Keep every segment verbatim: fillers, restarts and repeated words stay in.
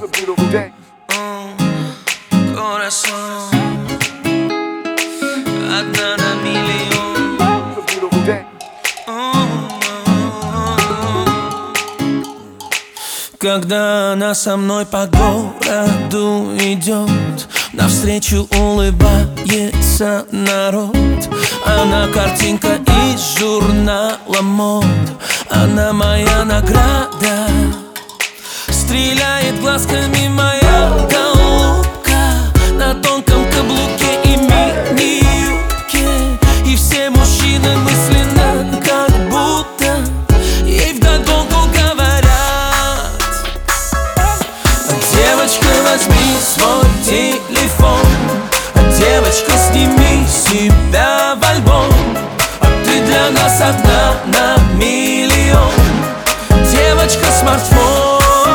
Corazón, одна на миллион. Когда она со мной по городу идет, навстречу улыбается народ. Она картинка из журнала мод, она моя награда. Стреляет глазками моя голубка на тонком каблуке и мини-юбке. И все мужчины мысленно как будто ей вдогонку говорят: девочка, возьми свой телефон, девочка, сними себя в альбом. А ты для нас одна на миллион, девочка, смартфон.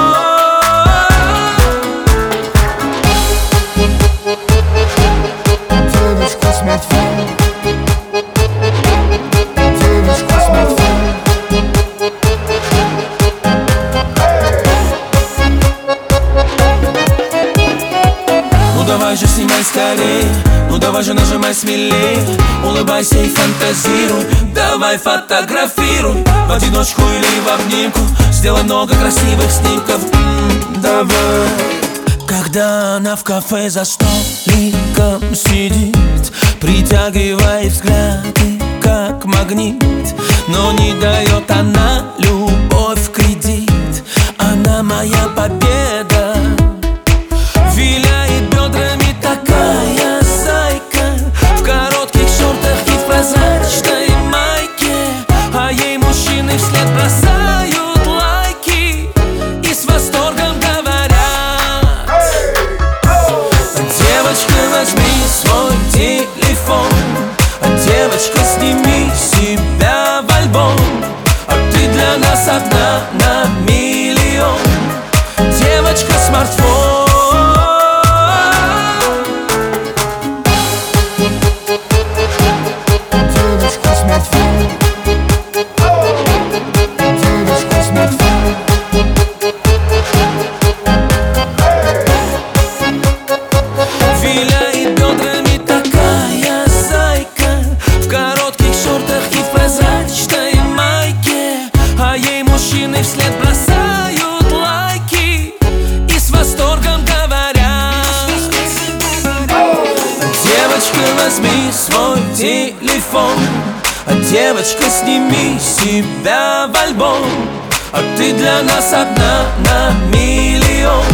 Ну давай же снимай скорее, ну давай же нажимай смелее. Улыбайся и фантазируй, давай фотографируй в одиночку или в обнимку. Сделай много красивых снимков, м-м, давай. Когда она в кафе за столиком сидит, притягивает взгляды как магнит, но не дает она любовь в кредит. Она моя победа, виляет бедрами такая зайка, в коротких шортах и в прозрачной майке. А ей мужчины вслед бросают лайки и с восторгом говорят: девочка, возьми свой телефон, девочка, сними себя в альбом. А ты для нас одна на миллион, девочка, смартфон. Виляет бедрами такая зайка, в коротких шортах и в прозрачной майке. А ей мужчины вслед бросают лайки и с восторгом говорят: девочка, возьми свой телефон, девочка, сними себя в альбом. А ты для нас одна на миллион,